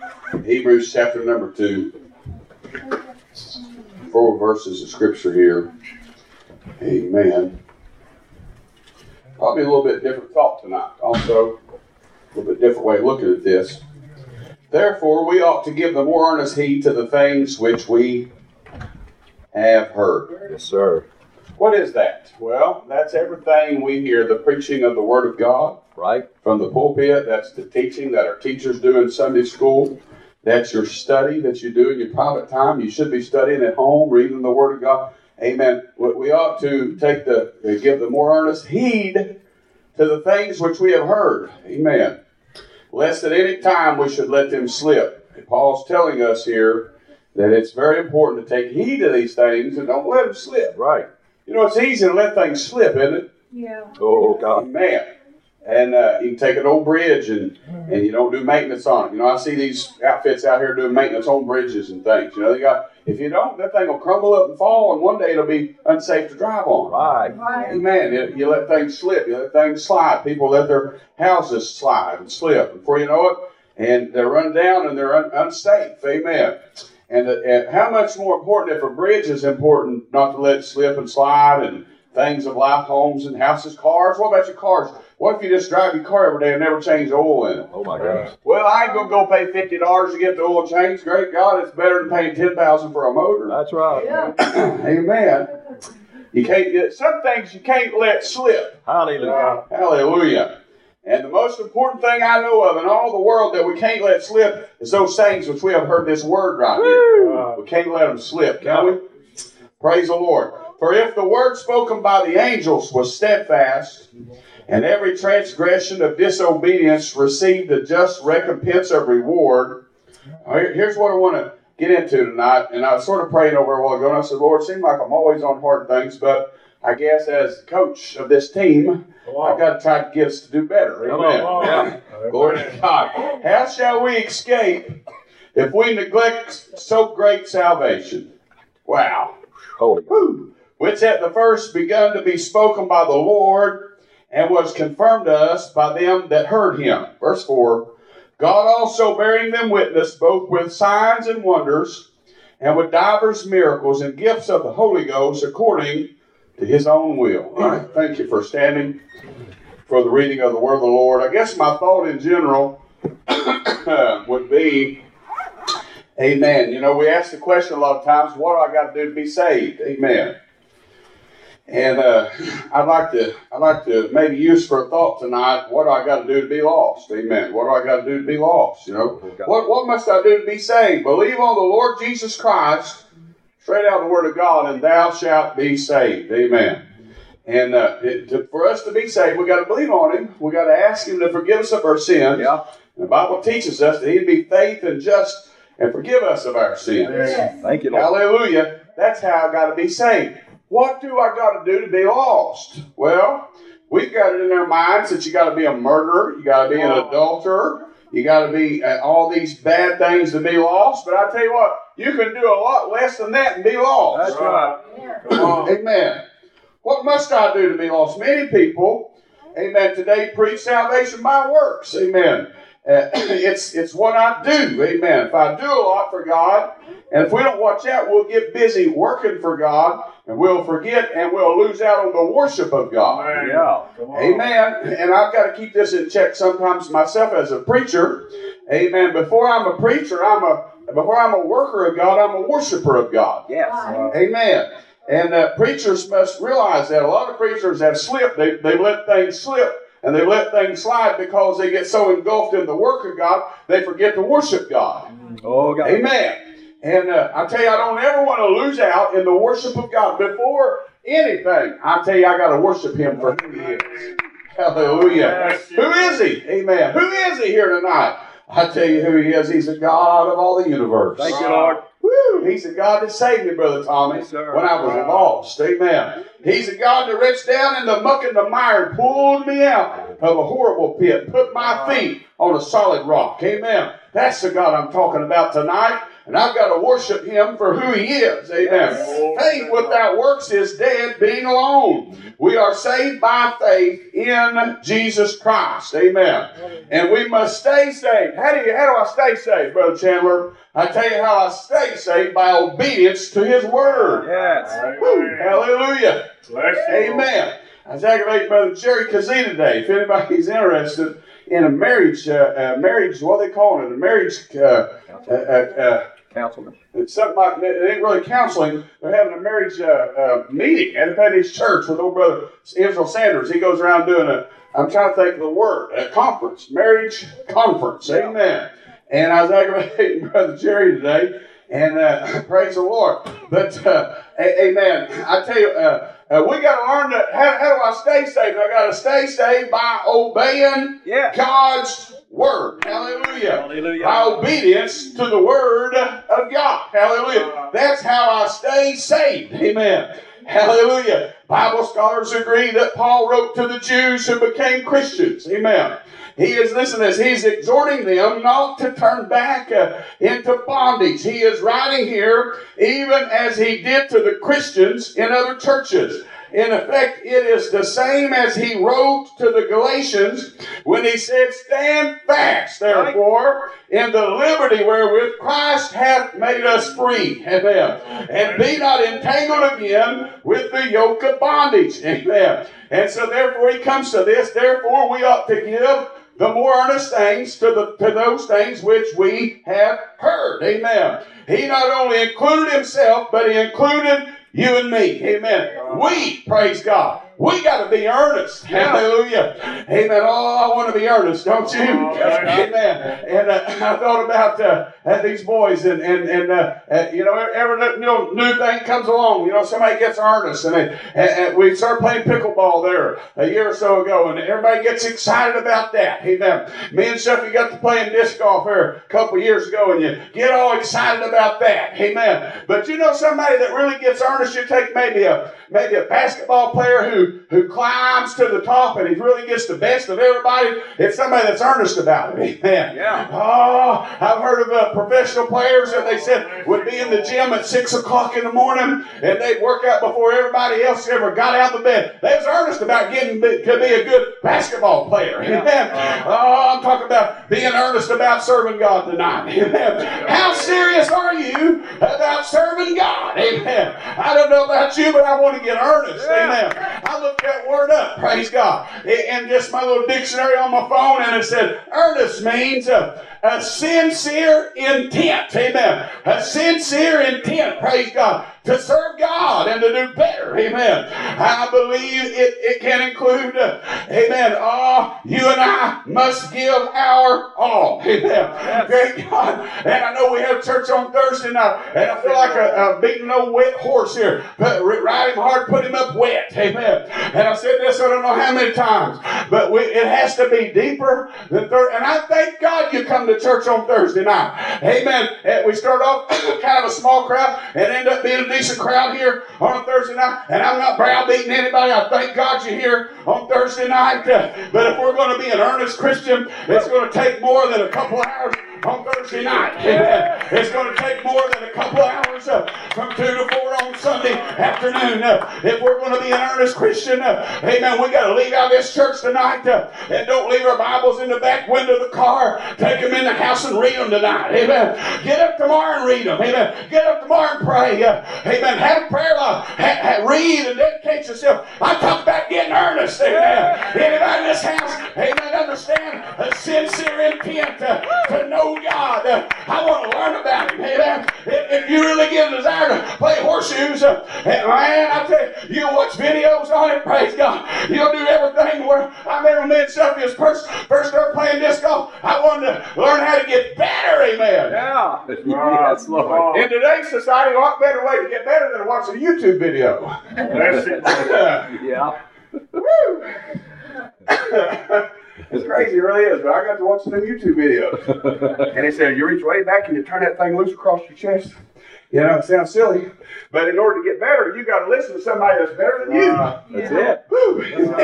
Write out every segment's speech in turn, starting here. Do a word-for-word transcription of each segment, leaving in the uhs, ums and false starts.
Hebrews chapter number two. Four verses of scripture here. Amen. Probably a little bit different thought tonight. Also, a little bit different way of looking at this. Therefore, we ought to give the more earnest heed to the things which we have heard. Yes, sir. What is that? Well, that's everything we hear, the preaching of the Word of God. Right. From the pulpit, that's the teaching that our teachers do in Sunday school. That's your study that you do in your private time. You should be studying at home, reading the Word of God. Amen. We ought to take the, give the more earnest heed to the things which we have heard. Amen. Lest at any time we should let them slip. And Paul's telling us here that it's very important to take heed to these things and don't let them slip. Right. You know, it's easy to let things slip, isn't it? Yeah. Oh, God. Man. And uh, you can take an old bridge and, and you don't do maintenance on it. You know, I see these outfits out here doing maintenance on bridges and things. You know, they got, if you don't, that thing will crumble up and fall, and one day it'll be unsafe to drive on. Right. Right. Amen. You, you let things slip. You let things slide. People let their houses slide and slip. And before you know it, and they're run down and they're un, unsafe. Amen. And, uh, and how much more important if a bridge is important not to let it slip and slide and things of life, homes and houses, cars. What about your cars? What if you just drive your car every day and never change the oil in it? Oh, my gosh. Well, I ain't going to go pay fifty dollars to get the oil changed. Great God, it's better than paying ten thousand dollars for a motor. That's right. Yeah. Amen. You can't, some things you can't let slip. Hallelujah. Hallelujah. And the most important thing I know of in all the world that we can't let slip is those things which we have heard this word right here. We can't let them slip, can we? Praise the Lord. For if the word spoken by the angels was steadfast, and every transgression of disobedience received a just recompense of reward. Here's what I want to get into tonight. And I was sort of praying over a while ago, and I said, Lord, it seems like I'm always on hard things, but I guess as coach of this team, I've got to try to get us to do better. Amen. Yeah. Glory to God. How shall we escape if we neglect so great salvation? Wow. Holy. Woo. Which at the first begun to be spoken by the Lord, and was confirmed to us by them that heard him. Verse four, God also bearing them witness, both with signs and wonders, and with divers miracles and gifts of the Holy Ghost, according to his own will. All right, thank you for standing for the reading of the word of the Lord. I guess my thought in general would be, amen. You know, we ask the question a lot of times, what do I got to do to be saved? Amen. And uh, I'd like to, I'd like to maybe use for a thought tonight. What do I got to do to be lost? Amen. What do I got to do to be lost? You know, what what must I do to be saved? Believe on the Lord Jesus Christ, straight out of the Word of God, and thou shalt be saved. Amen. And uh, it, to, for us to be saved, we got to believe on Him. We got to ask Him to forgive us of our sins. Yeah. The Bible teaches us that He'd be faithful and just and forgive us of our sins. Yes. Thank you, Lord. Hallelujah. That's how I got to be saved. What do I got to do to be lost? Well, we've got it in our minds that you got to be a murderer, you got to be an adulterer, you got to be uh, all these bad things to be lost. But I tell you what, you can do a lot less than that and be lost. That's right. Yeah. Amen. What must I do to be lost? Many people, amen, today preach salvation by works. Amen. Uh, it's it's what I do. Amen. If I do a lot for God, and if we don't watch out, we'll get busy working for God, and we'll forget, and we'll lose out on the worship of God. Yeah. Amen. And I've got to keep this in check sometimes myself as a preacher. Amen. Before I'm a preacher, I'm a before I'm a worker of God, I'm a worshiper of God. Yes. Amen. And uh, preachers must realize that a lot of preachers have slipped. They they let things slip. And they let things slide because they get so engulfed in the work of God, they forget to worship God. Oh, God. Amen. And uh, I tell you, I don't ever want to lose out in the worship of God. Before anything, I tell you, I got to worship Him for who He is. Hallelujah. Who is He? Amen. Who is He here tonight? I tell you who He is. He's the God of all the universe. Thank you, Lord. Woo! He's the God that saved me, Brother Tommy, Yes, sir. when I was lost. Amen. He's the God that reached down in the muck and the mire and pulled me out of a horrible pit, put my feet on a solid rock. Amen. That's the God I'm talking about tonight. And I've got to worship him for who he is. Amen. Yes. Faith without works is dead, being alone. We are saved by faith in Jesus Christ. Amen. And we must stay saved. How do you, how do I stay saved, Brother Chandler? I tell you how I stay saved, by obedience to his word. Yes. Woo. Hallelujah. Bless you, Amen. I was aggravating Brother Jerry Kazee today. If anybody's interested in a marriage, uh, uh, marriage, what they call it, a marriage uh, uh, uh, uh, Councilman. it's something like, it ain't really counseling. They're having a marriage uh, uh, meeting at Petty's church with old brother Israel Sanders. He goes around doing a, I'm trying to think of the word, a conference, marriage conference. Amen. And I was aggravating Brother Jerry today, and uh, praise the Lord. But, uh, a- amen, I tell you, uh, uh, we got to learn to, how, how do I stay saved? I got to stay saved by obeying Yes. God's word. Hallelujah. Hallelujah. By obedience to the word of God. Hallelujah. That's how I stay saved. Amen. Hallelujah. Bible scholars agree that Paul wrote to the Jews who became Christians. Amen. He is, listen to this, he's exhorting them not to turn back uh, into bondage. He is writing here even as he did to the Christians in other churches. In effect, it is the same as he wrote to the Galatians when he said, stand fast, therefore, in the liberty wherewith Christ hath made us free. Amen. And be not entangled again with the yoke of bondage. Amen. And so therefore he comes to this, therefore we ought to give the more earnest things to, the, to those things which we have heard. Amen. He not only included himself, but he included you and me. Amen. We, praise God, we got to be earnest. Yeah. Hallelujah. Amen. Oh, I want to be earnest, don't you? Amen. And uh, I thought about uh, uh, these boys, and and and uh, uh, you know, every you know, new thing comes along. You know, somebody gets earnest, and, they, and, and we started playing pickleball there a year or so ago, and everybody gets excited about that. Amen. Me and Shuffy got to playing disc golf here a couple years ago, and you get all excited about that. Amen. But you know, somebody that really gets earnest, you take maybe a maybe a basketball player who who climbs to the top and he really gets the best of everybody. It's somebody that's earnest about it. Amen. Yeah. Oh, I've heard of uh, professional players that they said would be in the gym at six o'clock in the morning and they'd work out before everybody else ever got out of bed. They was earnest about getting to be a good basketball player. Amen. Oh, I'm talking about being earnest about serving God tonight. Amen. How serious are you about serving God? Amen. I don't know about you, but I want to get earnest. Amen. I looked that word up, praise God, in just my little dictionary on my phone, and it said, earnest means a, a sincere intent. Amen. A sincere intent, praise God, to serve God and to do better. Amen. I believe it, it can include, uh, amen, oh, you and I must give our all. Amen. Great God. And I know we have church on Thursday night, and I feel like a, a beating old wet horse here. But ride him hard, put him up wet. Amen. And I've said this I don't know how many times, but we, it has to be deeper than third. And I thank God you come to church on Thursday night. Amen. And we start off kind of a small crowd and end up being a decent crowd here on a Thursday night. And I'm not browbeating anybody. I thank God you're here on Thursday night. Uh, but if we're going to be an earnest Christian, it's going to take more than a couple hours on Thursday night. Amen. It's going to take more than a couple hours uh, from two to four on Sunday afternoon. Uh, if we're going to be an earnest Christian, uh, amen, we got to leave out this church tonight uh, and don't leave our Bibles in the back window of the car. Take them in the house and read them tonight. Amen. Get up tomorrow and read them. Amen. Get up tomorrow and pray. Uh, amen. Have a prayer life. Ha- ha- read and dedicate yourself. I talk about getting earnest. Amen. Anybody in this house, amen, understand a sincere intent uh, to know God. Uh, I want to learn about Him. Amen. If, if you really get a desire to play horseshoes, uh, and man, I tell you, you'll watch videos on it. Praise God. You'll do everything. Where I remember me and Sophie was first first started playing disc golf. I wanted to learn how to get better. Amen. Yeah. Yes, Lord. In today's society, a lot better way to get better than to watch a YouTube video. That's it. Yeah. Woo! It's crazy, it really is, but I got to watch some YouTube videos. And they said, you reach way back and you turn that thing loose across your chest. You know, it sounds silly. But in order to get better, you got to listen to somebody that's better than you. Uh, that's it. Woo.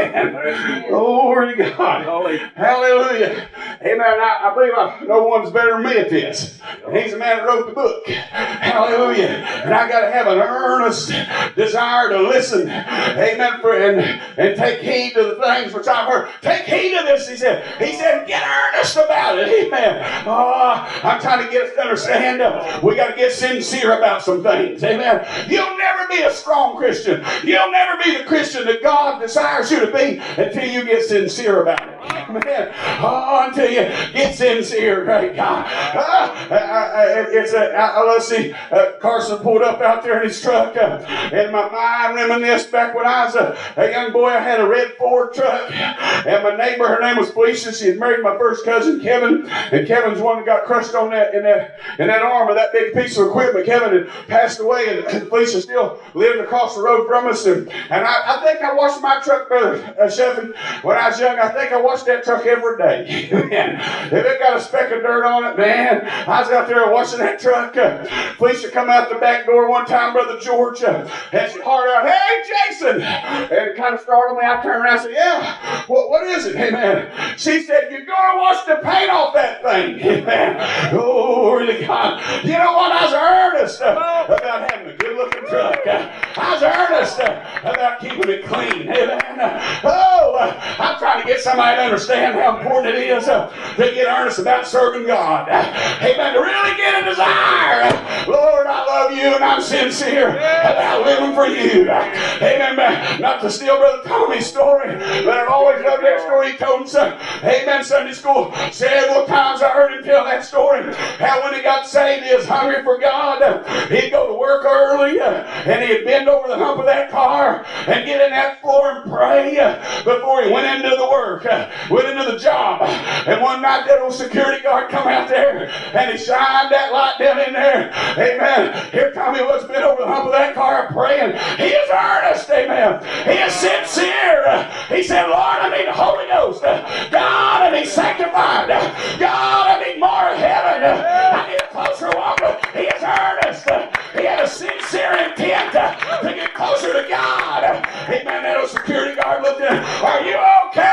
Amen. Glory to God. Holy. Hallelujah. Amen. I, I believe I, no one's better than me at this. And he's the man that wrote the book. Hallelujah. And I got to have an earnest desire to listen. Amen. For, and, and take heed to the things which I've heard. Take heed to this, he said. He said, get earnest about it. Amen. Oh, I'm trying to get us to understand. Uh, we got to get sincere about some things. Amen. You'll never be a strong Christian. You'll never be the Christian that God desires you to be until you get sincere about it. Amen. Oh, until you get sincere, great God. Uh, I, I, it's a, I, let's see, uh, Carson pulled up out there in his truck, uh, and my mind reminisced back when I was a, a young boy. I had a red Ford truck, and my neighbor, her name was Felicia. She had married my first cousin, Kevin, and Kevin's one that got crushed on that in that in that arm of that big piece of equipment. Kevin had passed away, and Felicia still lived across the road from us. And, and I, I think I washed my truck, Brother uh, Sheffy, when I was young. I think I washed that truck every day. If it got a speck of dirt on it, man, I was out there washing that truck. Uh, Felicia come out the back door one time, Brother George, uh, and she hollered out, "Hey, Jason!" And it kind of startled me. I turned around and said, "Yeah, what, what is it?" Hey, man. She said, "You're going to wash the paint off that thing." Hey, man. Glory to God. You know what? I was earnest uh, about having a good-looking truck. Uh, I was earnest uh, about keeping it clean. Amen. Uh, oh, uh, I'm trying to get somebody to understand how important it is uh, to get earnest about serving God. Uh, amen. To really get a desire. Uh, Lord, I love you and I'm sincere about living for you. Uh, amen. Man. Not to steal Brother Tommy's story, but I've always loved that story he told us. Uh, amen. Sunday school. Several times I heard him tell that story. How when he got saved, he was hungry for God. Uh, he'd go to work early uh, and he'd bend over the hump of that car and get in that floor and pray uh, before he went into the work, uh, went into the job. And one night that old security guard come out there and he shined that light down in there. Amen. Here Tommy was bent over the hump of that car praying. He is earnest. Amen. He is sincere. Uh, he said, "Lord, I need the Holy Ghost. Uh, God, I need sanctified. Uh, God, I need more of heaven. Uh, I need a closer walk." He is earnest. Uh, he had a sincere intent uh, to get closer to God. Uh, amen. That old security guard looked at him. "Are you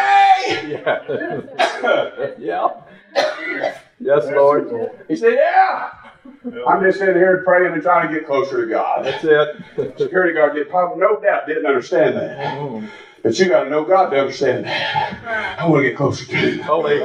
okay?" Yeah. Yeah. Yes, Lord. He said, "Yeah. I'm just sitting here praying and trying to get closer to God." That's it. Security guard did probably no doubt didn't understand that. But you got to know God to understand that. I want to get closer to Him. Holy.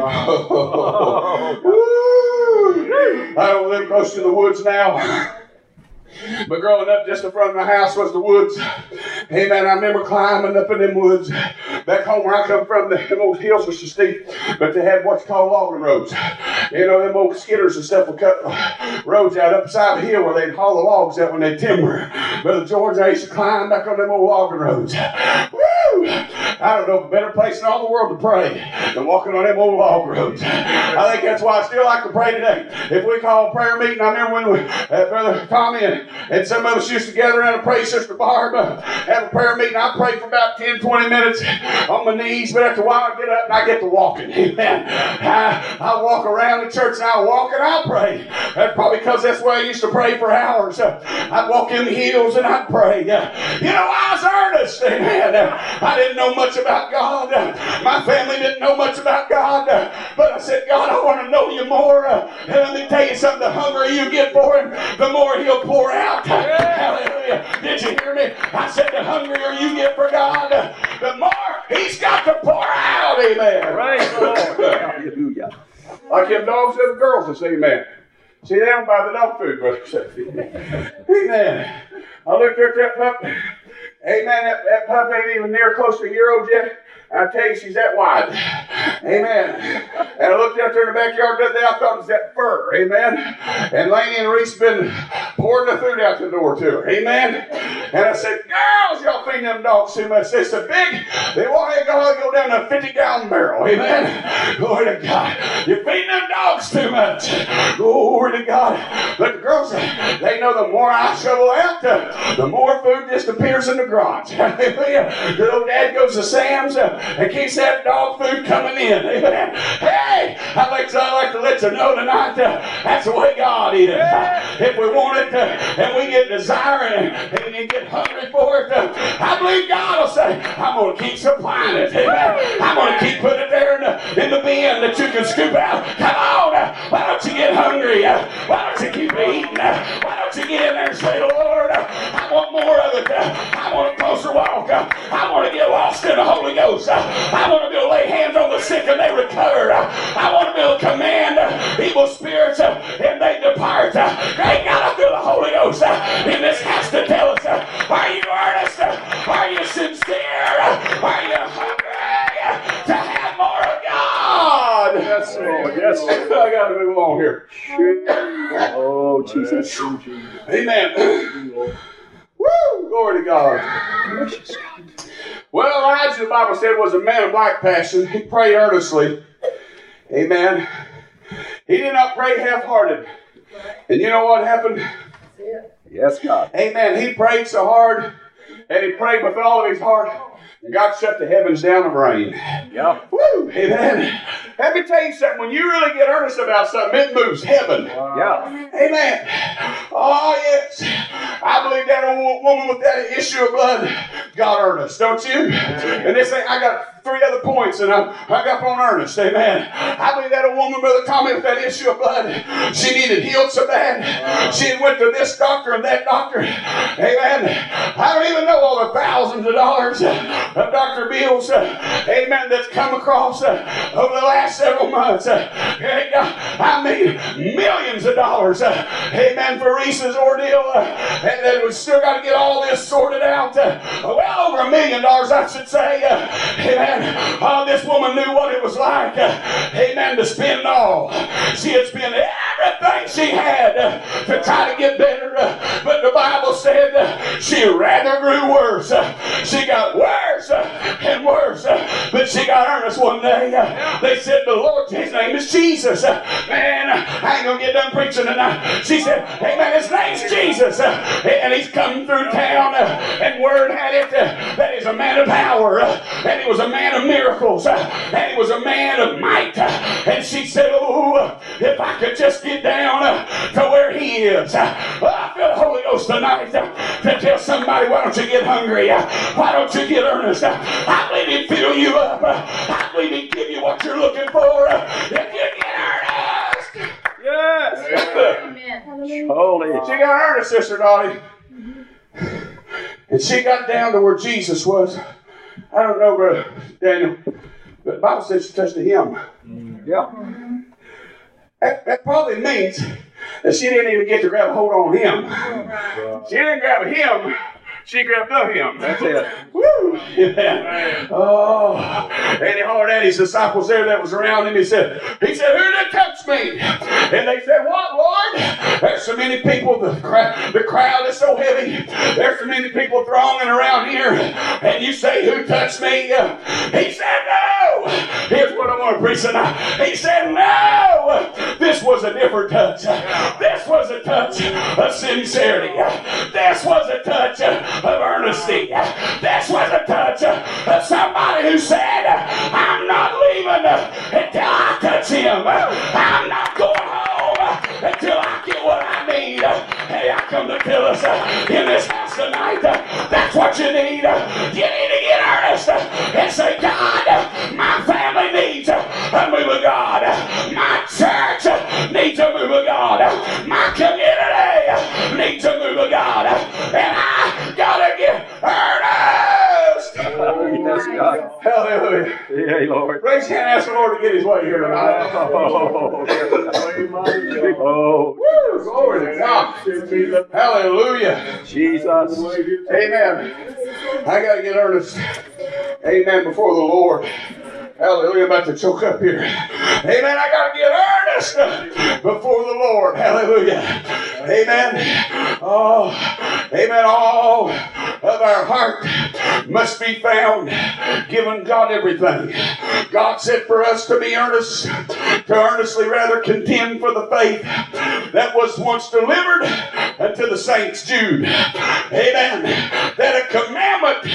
Woo! I don't live close to the woods now. But growing up, just in front of my house was the woods. Amen. I remember climbing up in them woods. Back home where I come from, the, them old hills were so steep, but they had what's called logging roads. You know, them old skidders and stuff would cut roads out upside the hill where they'd haul the logs out when they timber. Brother George, I used to climb back on them old logging roads. Woo! I don't know of a better place in all the world to pray than walking on them old log roads. I think that's why I still like to pray today. If we call a prayer meeting, I remember when we, uh, Brother Tommy and And some of us used to gather around and pray. Sister Barb, uh, have a prayer meeting. I prayed for about ten, twenty minutes on my knees, but after a while I get up and I get to walking. Amen. I, I walk around the church and I walk and I pray. That's probably because that's where I used to pray for hours. Uh, I'd walk in the hills and I'd pray. Uh, you know, I was earnest. Amen. Uh, I didn't know much about God. Uh, my family didn't know much about God. Uh, but I said, God, I want to know you more. Uh, and let me tell you something. The hungrier you get for Him, the more He'll pour out. Hallelujah. Did you hear me? I said the hungrier you get for God, the more He's got to pour out. Amen. Praise the Lord. Hallelujah. Like them dogs and the girls that say amen. See, they don't buy the dog food, brother. Amen. I looked at that pup. Amen. That, that pup ain't even near close to a year old yet. I tell you, she's that wide. Amen. And I looked out there in the backyard the other day, I thought it was that fur. Amen. And Laney and Reese been pouring the food out the door to her. Amen. And I said, girls, y'all feeding them dogs too much. They said, big, they want to go, go down to a fifty-gallon barrel. Amen. Glory to God. You're feeding them dogs too much. Glory to God. But the girls, they know the more I shovel out, the more food disappears in the garage. Hallelujah. The old dad goes to Sam's. and keeps that dog food coming in. Amen. Hey, I'd like to, I'd like to let you know tonight uh, that's the way God is. Uh, if we want it uh, and we get desiring and, and, and get hungry for it, uh, I believe God will say, I'm going to keep supplying it. Amen. I'm going to keep putting it there in the, in the bin that you can scoop out. Come on. Uh, why don't you get hungry? Uh, why don't you keep eating? Uh, why don't you get in there and say, Lord, uh, I want more of it. Uh, I want a closer walk. Uh, I want to get lost in the Holy Ghost. Uh, I want to be able to lay hands on the sick and they recover. Uh, I want to be able to command uh, evil spirits uh, and they depart. Uh, they got to feel the Holy Ghost. Uh, and this has to tell us, uh, are you earnest? Uh, are you sincere? Uh, are you hungry uh, to have more of God? Yes, Lord. Yes, Lord. I got to move along here. Oh, Jesus. Amen. Woo! Glory to God. Well, Elijah, the Bible said, was a man of like passion. He prayed earnestly. Amen. He did not pray half-hearted. And you know what happened? Yes, God. Amen. He prayed so hard, and he prayed with all of his heart. And God shut the heavens down of rain. Yeah. Woo! Amen. Let me tell you something. When you really get earnest about something, it moves heaven. Wow. Yeah. Amen. Oh, yes. I believe that old woman with that issue of blood got earnest, don't you? And they say, I got three other points, and I, I got on earnest. Amen. I believe that old woman, Brother Tommy, with that issue of blood, she needed healed so bad. She had went to this doctor and that doctor. Amen. I don't even know all the thousands of dollars of Doctor Bills, uh, amen, that's come across uh, over the last several months. Uh, I mean, millions of dollars, uh, amen, for Reese's ordeal. Uh, and then we still got to get all this sorted out. Uh, well over a million dollars, I should say. Uh, amen. Oh, this woman knew what it was like, uh, amen, to spend it all. She had spent everything she had uh, to try to get better. Uh, but the Bible said uh, she rather grew worse. Uh, she got worse uh, and worse. Uh, but she got earnest one day. Uh, they said, the Lord, his name is Jesus. Uh, man, I ain't going to get done preaching tonight. She said, hey man, his name's Jesus. Uh, and he's come through town. Uh, and word had it uh, that he's a man of power. Uh, and he was a man of miracles. Uh, and he was a man of might. Uh, and she said, oh, if I could just get down uh, to where he is. Uh, I feel the Holy Ghost tonight uh, to tell somebody, why don't you get hungry? Uh, why don't you get earnest? Uh, I believe he'd fill you up. Uh, I believe he'd give you what you're looking for. Uh, if you get earnest. Yes. Amen. Holy. She got earnest, Sister Dottie. And she got down to where Jesus was. I don't know, Brother Daniel, but the Bible says she touched the hem. Yeah. That, that probably means that she didn't even get to grab a hold on him. She didn't grab him. She grabbed the him. That's it. Woo! Yeah. Oh, and he hollered at his disciples there that was around him. He said, he said, who did touch me? And they said, what, Lord? There's so many people. The crowd, the crowd is so heavy. There's so many people thronging around here. And you say, who touched me? He said, no. Here's what I want to preach tonight. He said, no. This was a different touch. This was a touch of sincerity. This was a touch of earnesty. This was a touch of somebody who said, I'm not leaving until I touch him. I'm not going home until I get what I need. Hey, I come to tell us in this house tonight, that's what you need. You need to get earnest and say, God, my family needs a move of God. My church needs a move of God. My community needs a move of God. And I gotta get earnest. Yes, God. Hallelujah. Yea, Lord. Raise your hand and ask the Lord to get his way here tonight. Oh, Woo, glory to God. Hallelujah. Jesus. Amen. I got to get earnest. Amen. Before the Lord. Hallelujah. I'm about to choke up here. Amen. I got to get earnest before the Lord. Hallelujah. Amen. Oh, amen. All of our heart must be found giving God everything. God said for us to be earnest, to earnestly rather contend for the faith that was once delivered unto the saints. Jude. Amen. That a commandment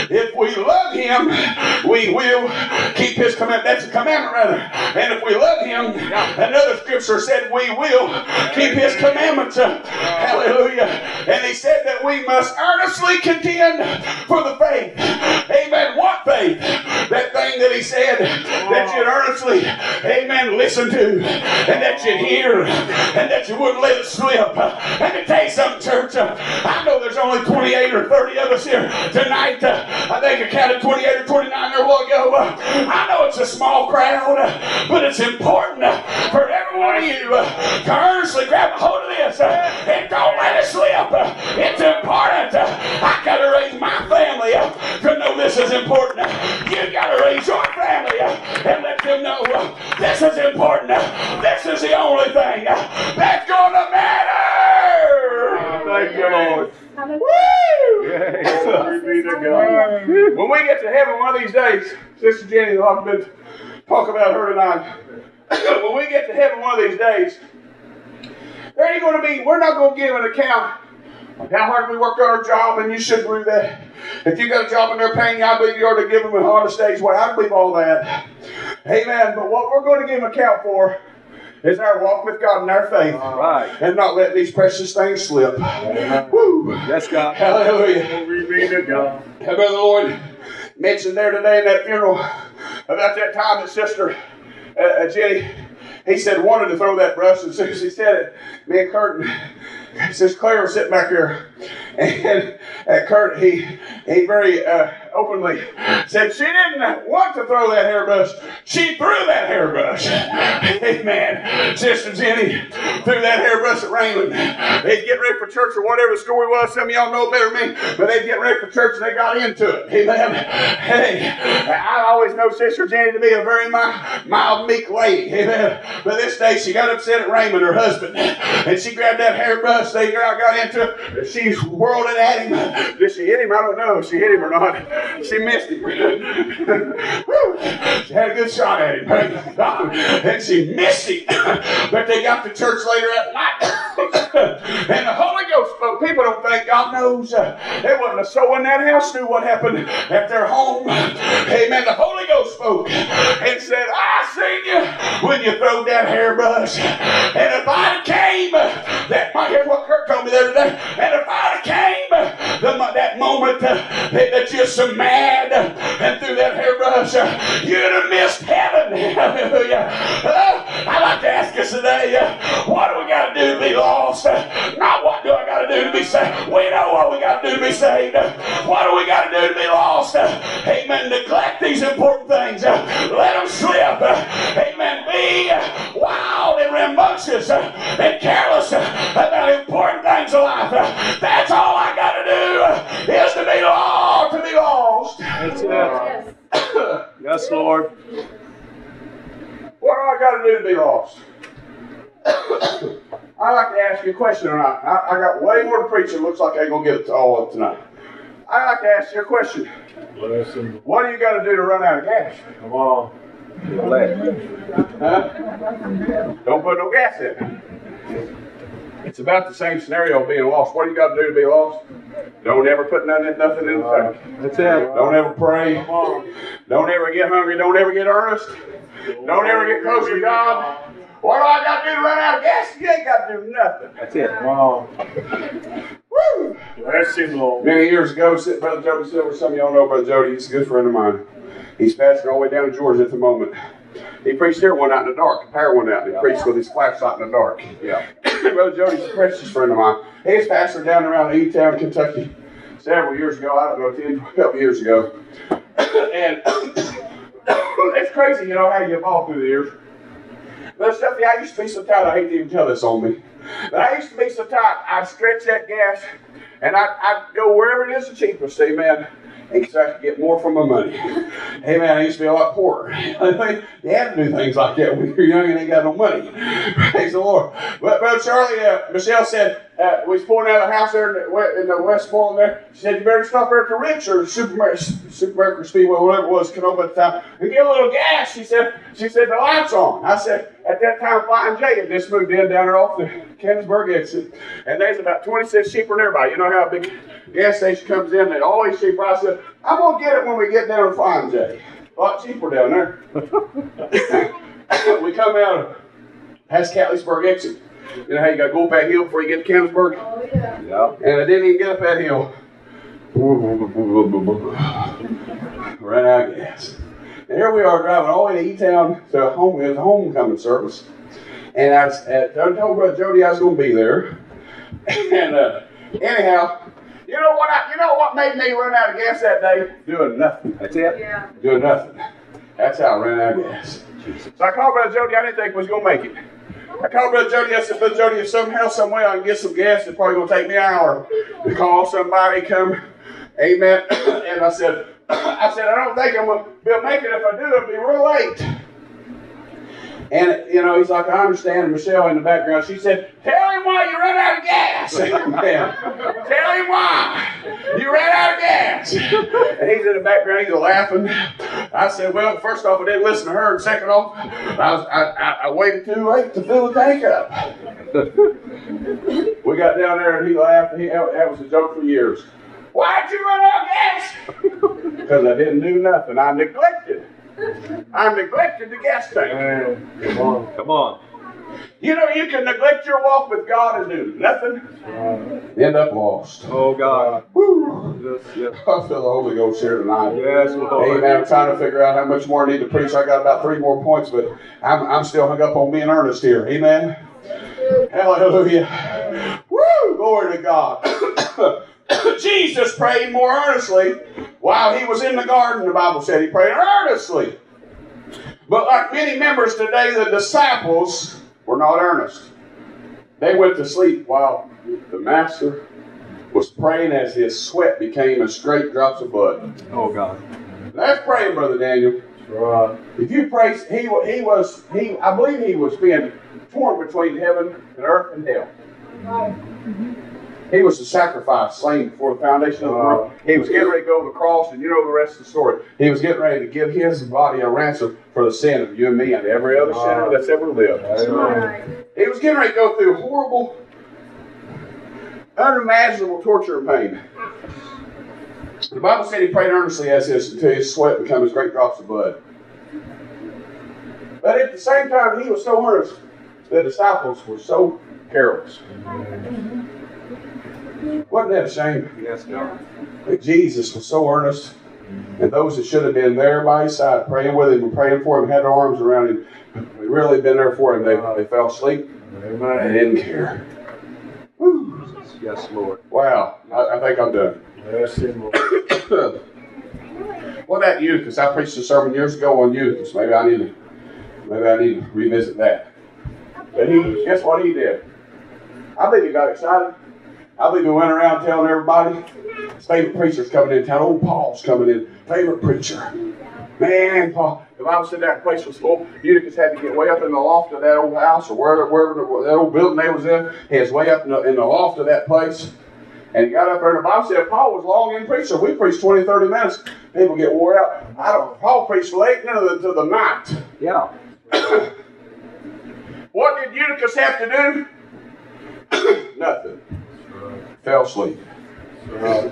if we love him, we will keep his commandment. That's a commandment, rather. And if we love him, another scripture said we will keep his commandments. Hallelujah. And he said that we must earnestly contend for the faith. Amen. What faith? That thing that he said that you'd earnestly, amen, listen to, and that you'd hear, and that you wouldn't let it slip. Let me tell you something, church. I know there's only twenty-eight or thirty of us here tonight. I think I counted twenty-eight or twenty-nine there a while ago. I know it's a small crowd, but it's important for every one of you to earnestly grab a hold of this and don't let it slip. It's important. I got to raise my family to know this is important. You got to raise your family and let them know this is important. This is the only thing that's going to matter. Thank you, Lord. Woo! Yes. Glory be to God. When we get to heaven one of these days, Sister Jenny, I've been talking about her tonight. When we get to heaven one of these days, there ain't going to be, we're not going to give an account of how hard we worked on our job, and you should do that. If you got a job and they're paying you, I believe you ought to give them an honest day's wage. I believe all that. Amen. But what we're going to give an account for is our walk with God and our faith. Right. And not let these precious things slip. Woo. Yes, God. Hallelujah. Glory be to God. How Brother Lloyd mentioned there today in that funeral about that time that Sister uh, uh, Jenny, he said, wanted to throw that brush. And as soon as he said it, me and Kurt and Sister Claire were sitting back here. And uh, Kurt, he, he very uh, openly said she didn't want to throw that hairbrush. She threw that hairbrush. Amen. Sister Jenny threw that hairbrush at Raymond. They'd get ready for church or whatever the story was. Some of y'all know better than me. But they'd get ready for church and they got into it. Amen. Hey, I always know Sister Jenny to be a very mild, meek lady. Amen. But this day she got upset at Raymond, her husband. And she grabbed that hairbrush. They got into it. She whirled it at him. Did she hit him? I don't know if she hit him or not. She missed him. She had a good shot at him. And she missed him. But they got to church later that night. And the Holy Ghost spoke. People don't think God knows. There wasn't a soul in that house knew what happened at their home. Amen. The Holy Ghost spoke and said, I seen you when you throwed that hairbrush. And if I'd came, that, here's what Kurt told me there today. And if I'd came, the, that moment uh, that you're so mad and threw that hairbrush, uh, you'd have missed heaven. Hallelujah. Uh, I'd like to ask us today, uh, what do we got to do to be lost? Uh, not what do I got to do to be saved. We know what we got to do to be saved. Uh, what do we got to do to be lost? Uh, amen. Neglect these important things. Uh, let them slip. Uh, amen. Be uh, wild and rambunctious uh, and careless uh, about important things in life. Uh, that's all I got to do uh, is to be lost, to be lost. That's it. Yes, Lord. What do I got to do to be lost? I'd like to ask you a question tonight. I, I got way more to preach. It looks like I ain't going to get it all up tonight. I'd like to ask you a question. What do you got to do to run out of gas? Come on. Huh? Don't put no gas in. It's about the same scenario of being lost. What do you got to do to be lost? Don't ever put nothing, nothing in the tank. That's it. Don't ever pray. Don't ever get hungry. Don't ever get earnest. Don't ever get close to God. What do I got to do to run out of gas? You ain't got to do nothing. That's it. Wow. Woo! Bless him, Lord. Many years ago, Brother Jody Silver, some of y'all know Brother Jody. He's a good friend of mine. He's pastoring all the way down to Georgia at the moment. He preached here one night in the dark. Power went out. And he preached with his flashlight in the dark. Yeah. Brother Jody's a precious friend of mine. He's pastored down around E-Town, Kentucky, several years ago. I don't know, ten, twelve years ago. And it's crazy, you know, how you evolve through the years. But stuff, I used to be so tight, I hate to even tell this on me. But I used to be so tight, I'd stretch that gas, and I'd, I'd go wherever it is the cheapest, amen. Because I could get more for my money. Hey man, I used to be a lot poorer. You had to do things like that when you're young and ain't got no money. Praise the Lord. But Brother Charlie, uh, Michelle said, uh, we was pulling out of the house there in the, we- in the West Point there. She said, you better stop there at the Rick's or Super Super Speedway, whatever it was, Canova at the time, and get a little gas. She said, she said, the light's on. I said, at that time, Flying J had just moved in down there off the Canonsburg exit. And there's about twenty cents cheaper than everybody. You know how a big gas station comes in, they always cheaper. I said, I'm going to get it when we get down to Flying J. A lot cheaper down there. We come out of past Catleysburg exit. You know how you got to go up that hill before you get to Canonsburg? Oh, yeah. Yeah. And I didn't even get up that hill. Ran out of gas. And here we are driving all the way to E-Town to home. It was a homecoming service. And I, was, I told Brother Jody I was going to be there. And uh, anyhow, you know what? I, you know what made me run out of gas that day? Doing nothing. That's it. Yeah. Doing nothing. That's how I ran out of gas. So I called Brother Jody. I didn't think we was going to make it. I called Brother Jody. I said, Brother Jody, if somehow, some way I can get some gas, it's probably going to take me an hour to call somebody, come. Amen. And I said, I said, I don't think I'm going to be able to make it. If I do, it'll be real late. And, you know, he's like, I understand. And Michelle in the background, she said, tell him why you ran out of gas. Amen. Tell him why you ran out of gas. And he's in the background, he's laughing. I said, well, first off, I didn't listen to her. And second off, I, was, I, I, I waited too late to fill the tank up. We got down there and he laughed. He, that was a joke for years. Why'd you run out of gas? Because I didn't do nothing. I neglected. I neglected the gas tank. Man, come on. Come on. You know, you can neglect your walk with God and do nothing. Right. End up lost. Oh, God. Woo. Yes, yes. I feel the Holy Ghost here tonight. Yes, Lord. Amen. I'm trying to figure out how much more I need to preach. I got about three more points, but I'm, I'm still hung up on being earnest here. Amen. Hallelujah. Woo. Glory to God. Jesus prayed more earnestly while he was in the garden, the Bible said. He prayed earnestly. But like many members today, the disciples were not earnest. They went to sleep while the Master was praying as his sweat became as straight drops of blood. Oh, God. That's praying, Brother Daniel. Right. If you pray, he, he was, he, I believe he was being torn between heaven and earth and hell. He was the sacrifice slain before the foundation of the world. He was getting ready to go to the cross, and you know the rest of the story. He was getting ready to give his body a ransom for the sin of you and me and every other sinner that's ever lived. Amen. He was getting ready to go through horrible, unimaginable torture and pain. The Bible said he prayed earnestly as his until his sweat became as great drops of blood. But at the same time, he was so earnest, the disciples were so careless. Wasn't that a shame? Yes, God. That Jesus was so earnest, and those that should have been there by his side, praying with him and praying for him, had their arms around him, they really been there for him. They, they fell asleep. Amen. They didn't care. Woo. Yes, Lord. Wow, I, I think I'm done. Yes, Lord. What about Eutychus? I preached a sermon years ago on Eutychus. Maybe I need to, maybe I need to revisit that. But he, guess what he did? I believe he got excited. I believe he went around telling everybody his favorite preacher's coming in town. Old Paul's coming in. Favorite preacher. Man, Paul. The Bible said that place was full. Eutychus had to get way up in the loft of that old house or wherever, wherever that old building they was in. He was way up in the, in the loft of that place. And he got up there, and the Bible said Paul was long in preacher. We preached twenty, thirty minutes. People get wore out. I don't. Paul preached late into the, to the night. Yeah. What did Eutychus have to do? Nothing. Fell asleep. Right.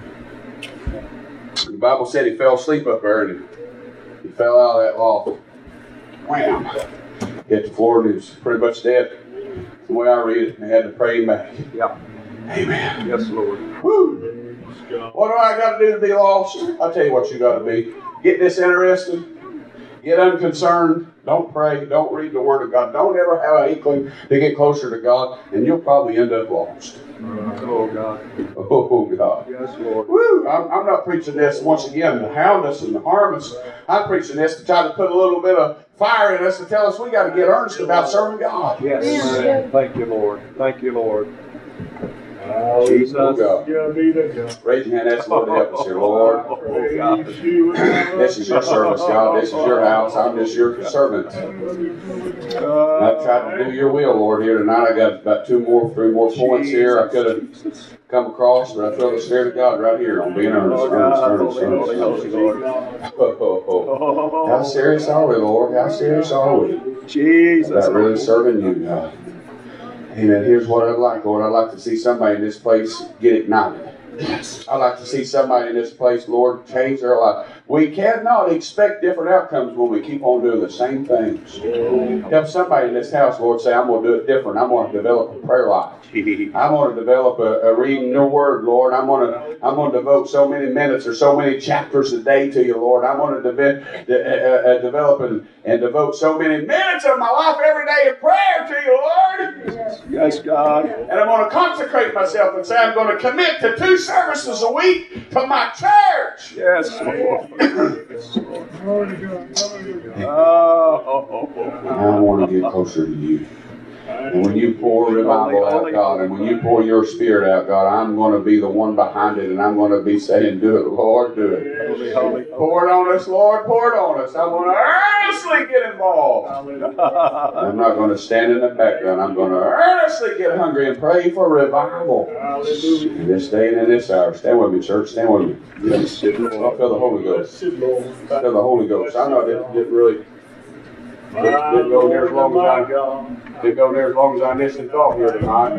The Bible said he fell asleep up there, and he, he fell out of that loft. Wham! Hit the floor, and he was pretty much dead. The way I read it, and they had to pray him back. Yeah. Amen. Yes, Lord. Woo! What do I got to do to be lost? I'll tell you what you got to be. Get disinterested. Get unconcerned. Don't pray. Don't read the Word of God. Don't ever have an inkling to get closer to God, and you'll probably end up lost. Oh, God. Oh, God. Yes, Lord. Woo! I'm, I'm not preaching this, once again, to hound us and to harm us. I'm preaching this to try to put a little bit of fire in us to tell us we got to get earnest about serving God. Yes. Amen. Thank you, Lord. Thank you, Lord. Jesus. Oh, God. Raise your hand, ask the Lord to help us here, Lord. This is your service, God. This is your house. I'm just your servant. I've tried to do your will, Lord, here tonight. I got about two more, three more points here I could have come across, but I feel the Spirit of God right here on being earnest, earnest, earnest, earnest, earnest. Oh, oh, oh. How serious are we, Lord? How serious are we? Jesus. About really serving you, God. Amen. Here's what I'd like, Lord. I'd like to see somebody in this place get ignited. I'd like to see somebody in this place, Lord, change their life. We cannot expect different outcomes when we keep on doing the same things. Help somebody in this house, Lord, say, I'm going to do it different. I'm going to develop a prayer life. I'm going to develop a, a reading your word, Lord. I'm going to I'm going to devote so many minutes or so many chapters a day to you, Lord. I'm going to de- de- uh, uh, develop and, and devote so many minutes of my life every day in prayer to you, Lord. Yes, God. And I'm going to consecrate myself and say I'm going to commit to two services a week to my church. Yes, Lord. I want to get closer to you. And when you pour revival out, God, and when you pour your Spirit out, God, I'm going to be the one behind it, and I'm going to be saying, do it, Lord, do it. Pour it on us, Lord, pour it on us. I want to earnestly get involved. I'm not going to stand in the background. I'm going to earnestly get hungry and pray for revival in this day and in this hour. Stand with me, church. Stand with me. I feel the Holy Ghost. I feel the Holy Ghost. I know it didn't, didn't really didn't, didn't go near as long as I didn't go near as long as I initially thought here tonight.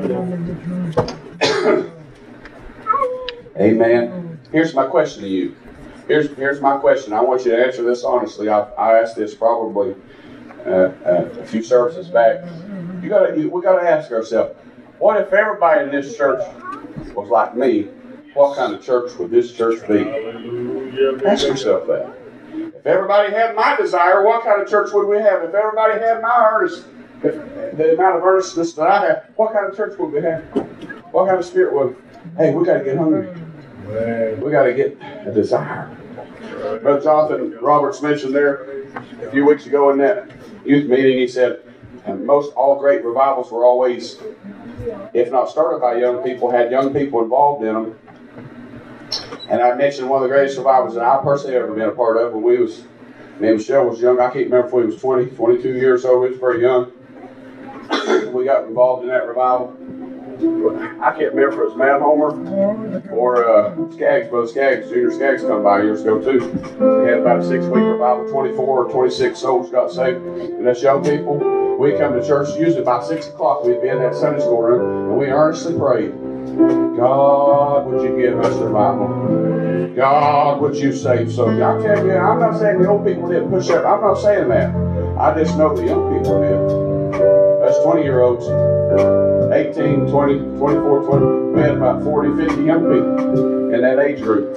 Amen. Here's my question to you. Here's here's my question. I want you to answer this honestly. I, I asked this probably uh, uh, a few services back. You gotta you, we gotta ask ourselves, what if everybody in this church was like me? What kind of church would this church be? Ask yourself that. If everybody had my desire, what kind of church would we have? If everybody had my earnest, if the amount of earnestness that I have, what kind of church would we have? What kind of spirit would? Hey, we got to get hungry. We got to get a desire. Brother Jonathan Roberts mentioned there a few weeks ago in that youth meeting, he said, and most all great revivals were always, if not started by young people, had young people involved in them. And I mentioned one of the greatest revivals that I personally ever been a part of when we was, me and Michelle was young. I can't remember if we was twenty, twenty-two years old. We was pretty young. We got involved in that revival. I can't remember if it was Mount Homer or uh, Skaggs, Brother Skaggs, Junior Skaggs come by years ago too. They had about a six-week revival, twenty-four or twenty-six souls got saved. And that's young people. We come to church usually about six o'clock. We'd be in that Sunday school room, and we earnestly prayed, God, would you give us revival? God, would you save souls? I'm telling you, I'm not saying the old people didn't push up. I'm not saying that. I just know the young people did. That's twenty-year-olds. eighteen, twenty, twenty-four, twenty. We had about forty, fifty young people in that age group.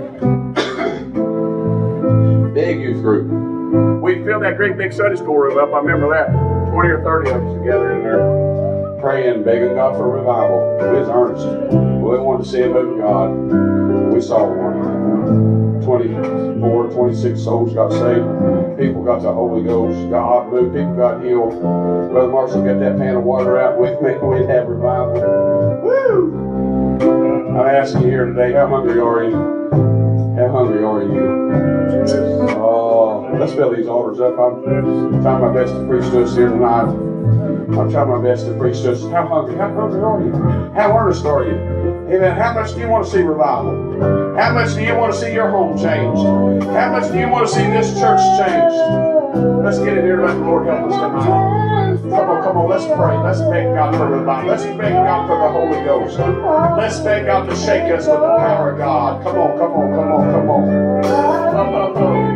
Big youth group. We filled that great big Sunday school room up. I remember that. twenty or thirty of us together in there praying, begging God for revival. We was earnest. We wanted to see a move of God. We saw one. twenty-four, twenty-six souls got saved. People got the Holy Ghost. God moved. People got healed. Brother Marshall got that pan of water out with me. We'd have revival. Woo! I'm asking you here today, how hungry are you? How hungry are you? Oh, let's fill these altars up. I'm trying my best to preach to us here tonight. I'm trying my best to preach to us. How hungry? How hungry are you? How earnest are you? Amen. How much do you want to see revival? How much do you want to see your home changed? How much do you want to see this church changed? Let's get in here and let the Lord help us tonight. Come on, come on, let's pray. Let's beg God for revival. Let's beg God for the Holy Ghost. Let's beg God to shake us with the power of God. Come on, come on, come on, come on. Come on, come on.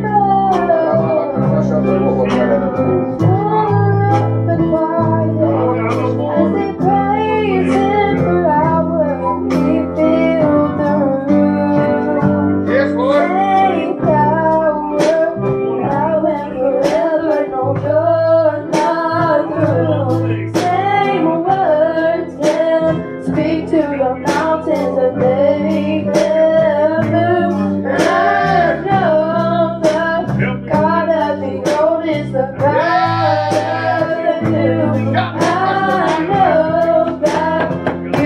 You did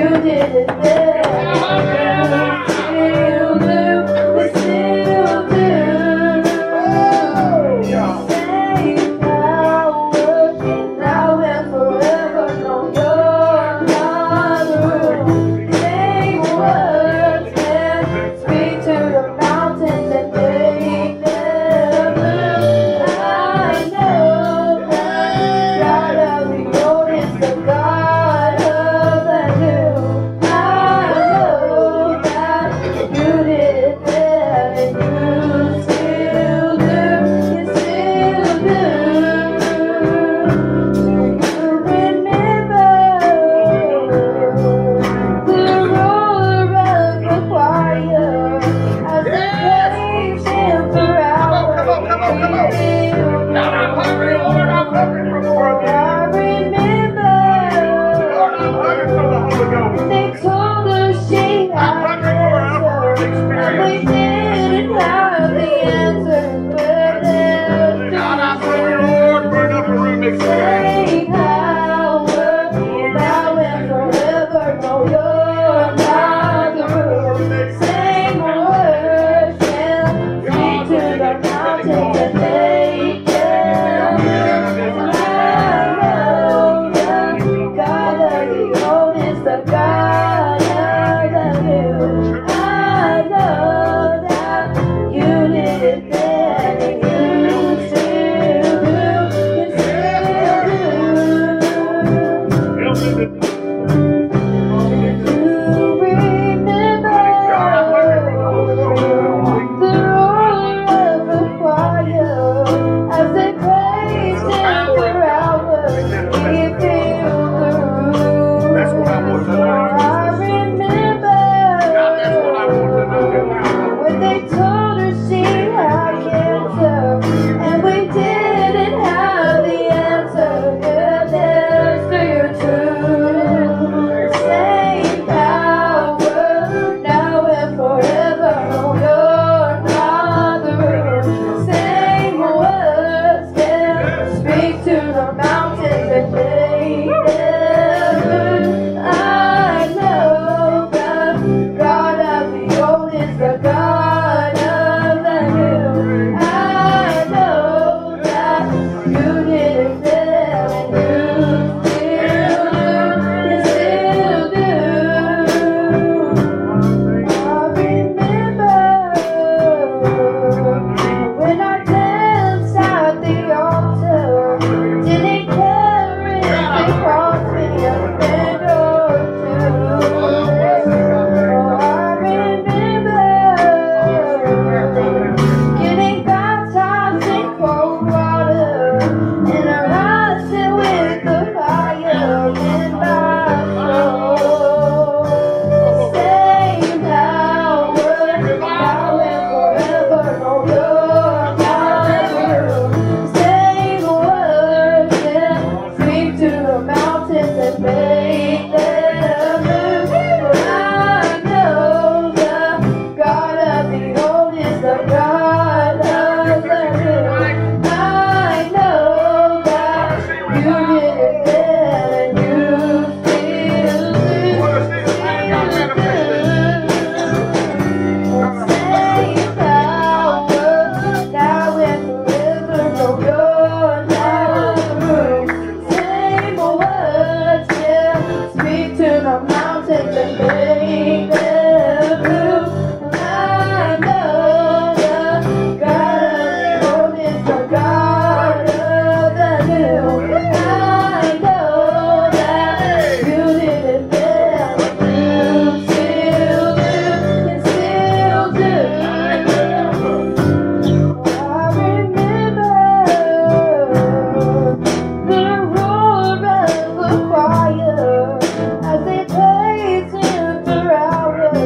As they praise him for hours.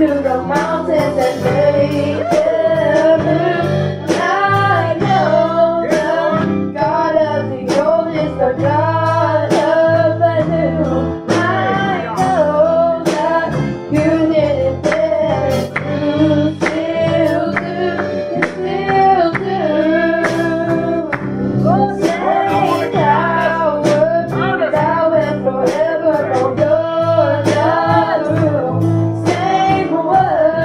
to the mountains and made them new. I know the God of the old is the God of the new. I know that you didn't dare, you still do, you still do. Oh, say thou word, thou and forever, oh, you're the room. Same word.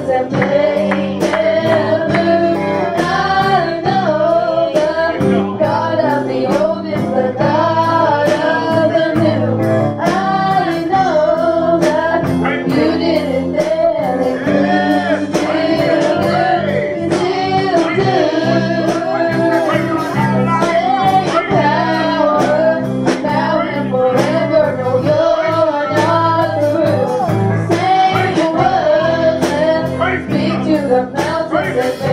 and make them move. I know the God of the old is the God of the new. I know that you did it then and you still do, you still do. Same power, now and forever. No, you're not through. Say your words and speak to the mountains and